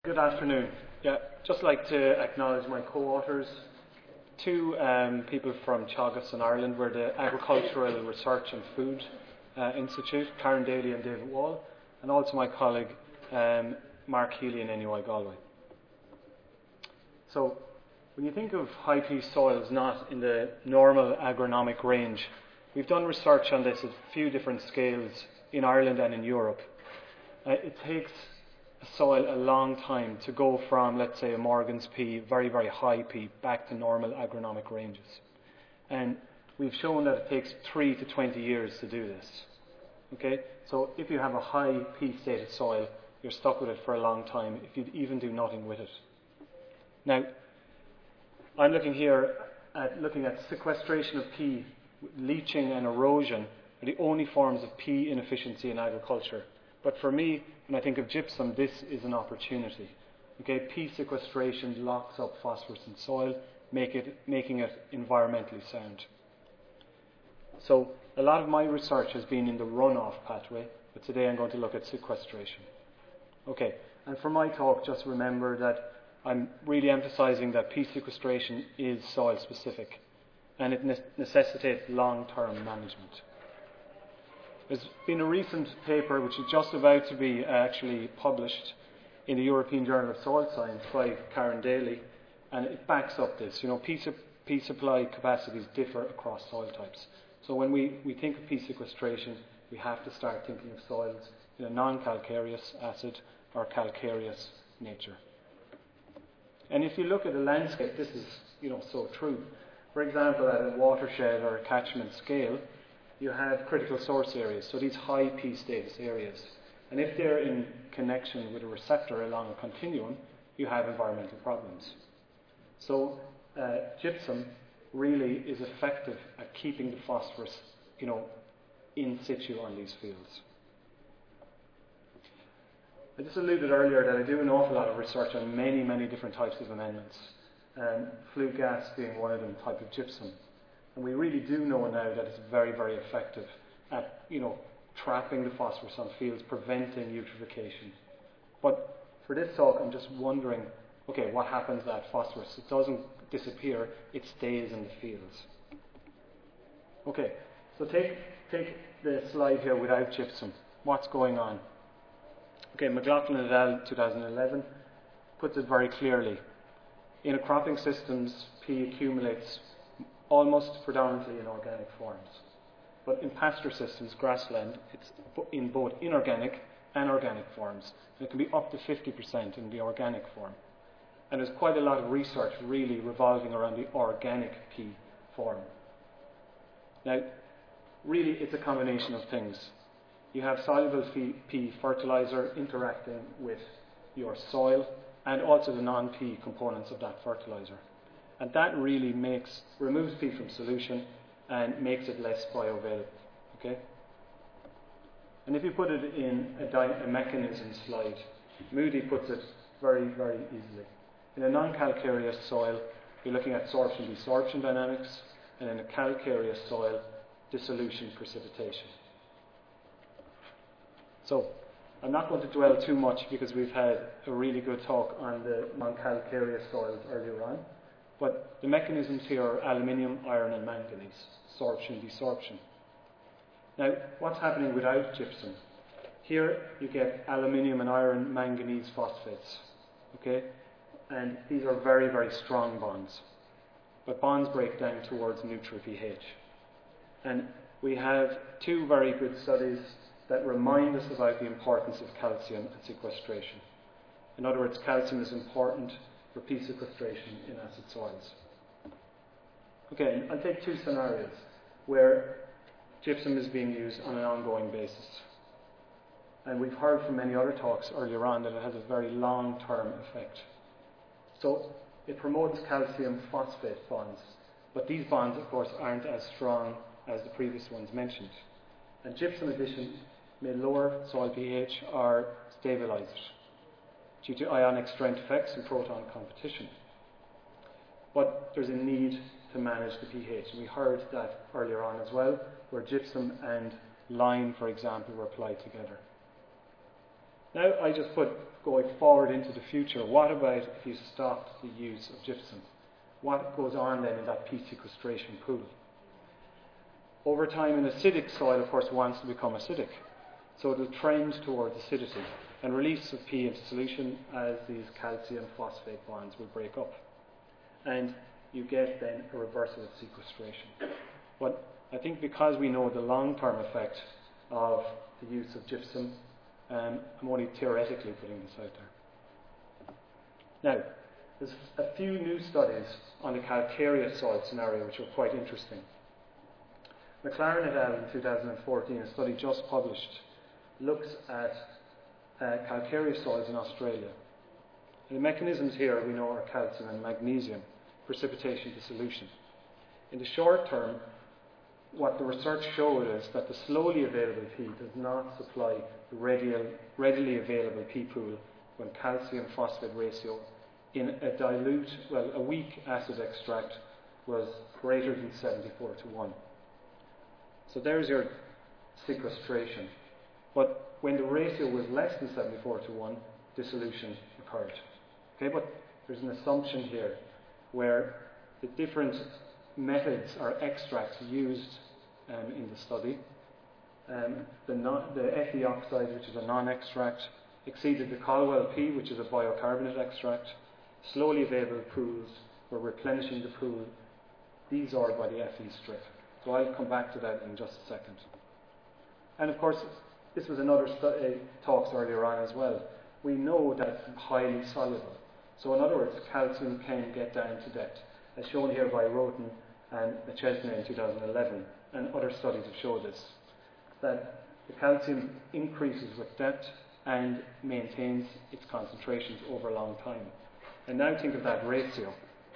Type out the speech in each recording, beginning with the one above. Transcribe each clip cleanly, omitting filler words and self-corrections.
Good afternoon. Just like to acknowledge my co-authors, two people from Teagasc in Ireland. We're the Agricultural Research and Food Institute, Karen Daly and David Wall, and also my colleague Mark Healy in NUI Galway. So, when you think of high pH soils not in the normal agronomic range, we've done research on this at a few different scales in Ireland and in Europe. It takes a soil a long time to go from, let's say, a Morgan's P, very, very high P, back to normal agronomic ranges. And we've shown that it takes 3 to 20 years to do this. Okay? So if you have a high P stated soil, you're stuck with it for a long time if you even do nothing with it. Now, I'm looking at sequestration of P. Leaching and erosion are the only forms of P inefficiency in agriculture. But for me, when I think of gypsum, this is an opportunity. Okay, P sequestration locks up phosphorus in soil, making it environmentally sound. So a lot of my research has been in the runoff pathway, but today I'm going to look at sequestration. Okay, and for my talk, just remember that I'm really emphasizing that P sequestration is soil specific, and it necessitates long-term management. There's been a recent paper which is just about to be actually published in the European Journal of Soil Science by Karen Daly, and it backs up this. You know, P supply capacities differ across soil types. So when we think of P sequestration, we have to start thinking of soils in a non-calcareous acid or calcareous nature. And if you look at the landscape, this is, so true. For example, at a watershed or a catchment scale, you have critical source areas, so these high P status areas. And if they're in connection with a receptor along a continuum, you have environmental problems. So gypsum really is effective at keeping the phosphorus, in situ on these fields. I just alluded earlier that I do an awful lot of research on many, many different types of amendments, flue gas being one of them, type of gypsum. And we really do know now that it's very, very effective at, trapping the phosphorus on fields, preventing eutrophication. But for this talk, I'm just wondering, okay, what happens to that phosphorus? It doesn't disappear, it stays in the fields. Okay, so take the slide here without gypsum. What's going on? Okay, McLaughlin et al. 2011 puts it very clearly. In cropping systems, P accumulates almost predominantly in organic forms. But in pasture systems, grassland, it's in both inorganic and organic forms. And it can be up to 50% in the organic form. And there's quite a lot of research really revolving around the organic P form. Now, really it's a combination of things. You have soluble P fertilizer interacting with your soil and also the non-P components of that fertilizer. And that really removes P from solution and makes it less bioavailable. Okay? And if you put it in a mechanism slide, Moody puts it very, very easily. In a non-calcareous soil, you're looking at sorption-desorption dynamics, and in a calcareous soil, dissolution precipitation. So, I'm not going to dwell too much because we've had a really good talk on the non-calcareous soils earlier on. But the mechanisms here are aluminium, iron and manganese, sorption, desorption. Now, what's happening without gypsum? Here you get aluminium and iron manganese phosphates, okay? And these are very, very strong bonds. But bonds break down towards neutral pH. And we have two very good studies that remind us about the importance of calcium and sequestration. In other words, calcium is important for P sequestration in acid soils. Okay, I'll take two scenarios where gypsum is being used on an ongoing basis. And we've heard from many other talks earlier on that it has a very long-term effect. So it promotes calcium phosphate bonds, but these bonds, of course, aren't as strong as the previous ones mentioned. And gypsum addition may lower soil pH or stabilize it due to ionic strength effects and proton competition. But there's a need to manage the pH. And we heard that earlier on as well, where gypsum and lime, for example, were applied together. Now I just put going forward into the future. What about if you stopped the use of gypsum? What goes on then in that peat sequestration pool? Over time, an acidic soil, of course, wants to become acidic. So it will trend towards acidity and release of P into solution as these calcium phosphate bonds will break up. And you get then a reversal of sequestration. But I think because we know the long-term effect of the use of gypsum, I'm only theoretically putting this out there. Now, there's a few new studies on the calcareous soil scenario which are quite interesting. McLaren et al. In 2014, a study just published, looks at calcareous soils in Australia. And the mechanisms here we know are calcium and magnesium, precipitation to solution. In the short term, what the research showed is that the slowly available P does not supply the readily available P pool when calcium phosphate ratio in a weak acid extract was greater than 74 to 1. So there's your sequestration. But when the ratio was less than 74 to 1, dissolution occurred. Okay, but there's an assumption here where the different methods or extracts used in the study, the Fe oxide, which is a non-extract, exceeded the Caldwell P, which is a biocarbonate extract. Slowly available pools were replenishing the pool, desorbed by the Fe strip. So I'll come back to that in just a second. And of course, this was another talks earlier on as well. We know that it's highly soluble. So in other words, calcium can get down to depth, as shown here by Roten and McChesney in 2011, and other studies have showed this, that the calcium increases with depth and maintains its concentrations over a long time. And now think of that ratio.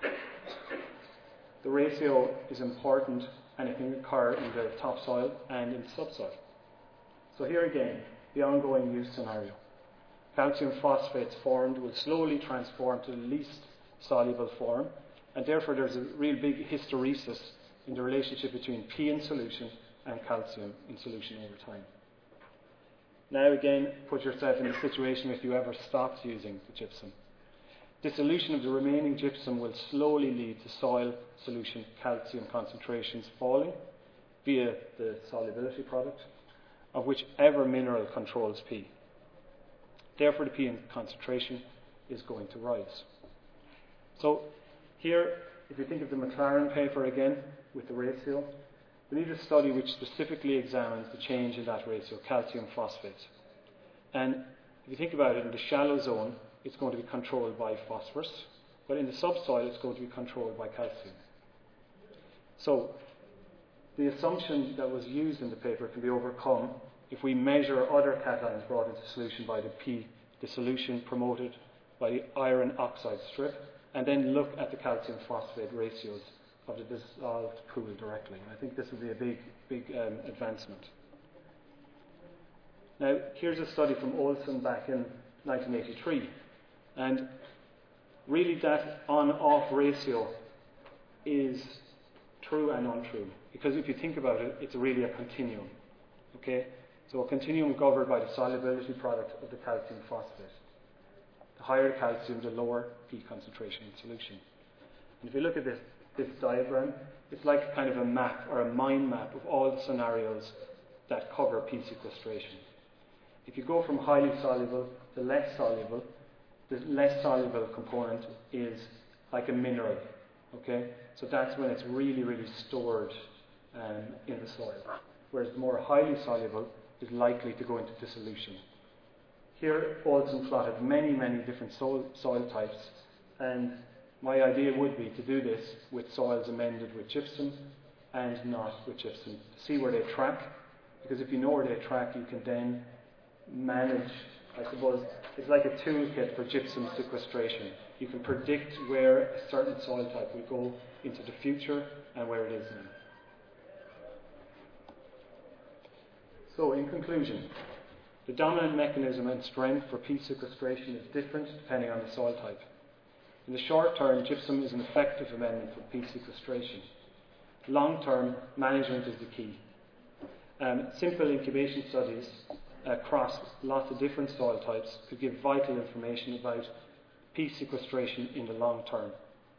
The ratio is important, and it can occur in the topsoil and in the subsoil. So here again, the ongoing use scenario. Calcium phosphates formed will slowly transform to the least soluble form, and therefore there's a real big hysteresis in the relationship between P in solution and calcium in solution over time. Now again, put yourself in the situation if you ever stopped using the gypsum. Dissolution of the remaining gypsum will slowly lead to soil solution calcium concentrations falling via the solubility product of whichever mineral controls P. Therefore, the P in concentration is going to rise. So here, if you think of the McLaren paper again with the ratio, we need a study which specifically examines the change in that ratio, calcium phosphate. And if you think about it, in the shallow zone, it's going to be controlled by phosphorus, but in the subsoil, it's going to be controlled by calcium. So the assumption that was used in the paper can be overcome if we measure other cations brought into solution by the P dissolution promoted by the iron oxide strip, and then look at the calcium phosphate ratios of the dissolved pool directly. And I think this would be a big advancement. Now, here's a study from Olson back in 1983, and really that on-off ratio is true and untrue, because if you think about it, it's really a continuum. Okay, so a continuum governed by the solubility product of the calcium phosphate. The higher the calcium, the lower P concentration in solution. And if you look at this diagram, it's like kind of a map or a mind map of all the scenarios that cover P sequestration. If you go from highly soluble to less soluble, the less soluble component is like a mineral. Okay, so that's when it's really, really stored in the soil. Whereas the more highly soluble is likely to go into dissolution. Here, Olson plotted many, many different soil types, and my idea would be to do this with soils amended with gypsum and not with gypsum, to see where they track, because if you know where they track, you can then manage, I suppose, it's like a toolkit for gypsum sequestration. You can predict where a certain soil type will go into the future and where it is now. So, in conclusion, the dominant mechanism and strength for P sequestration is different depending on the soil type. In the short term, gypsum is an effective amendment for P sequestration. Long term, management is the key. Simple incubation studies across lots of different soil types could give vital information about peat sequestration in the long term.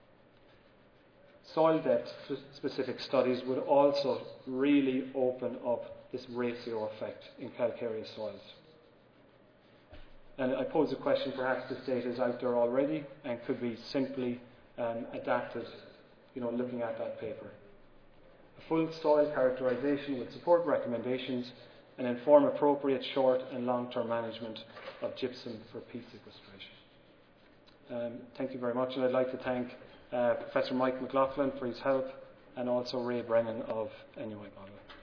Soil depth specific studies would also really open up this ratio effect in calcareous soils. And I pose a question, perhaps this data is out there already and could be simply adapted, looking at that paper. A full soil characterization would support recommendations and inform appropriate short and long-term management of gypsum for peat sequestration. Thank you very much, and I'd like to thank Professor Mike McLaughlin for his help, and also Ray Brennan of NUI Galway.